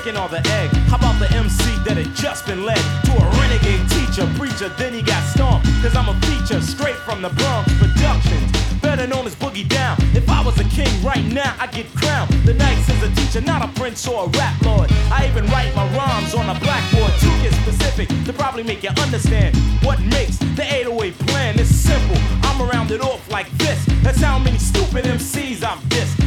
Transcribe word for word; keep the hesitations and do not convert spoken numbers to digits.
chicken or the egg? How about the M C that had just been led to a renegade teacher, preacher, then he got stomped? Cause I'm a feature straight from the Bronx Productions, better known as Boogie Down. If I was a king right now, I'd get crowned the Knights as a teacher, not a prince or a rap lord. I even write my rhymes on a blackboard to get specific, to probably make you understand what makes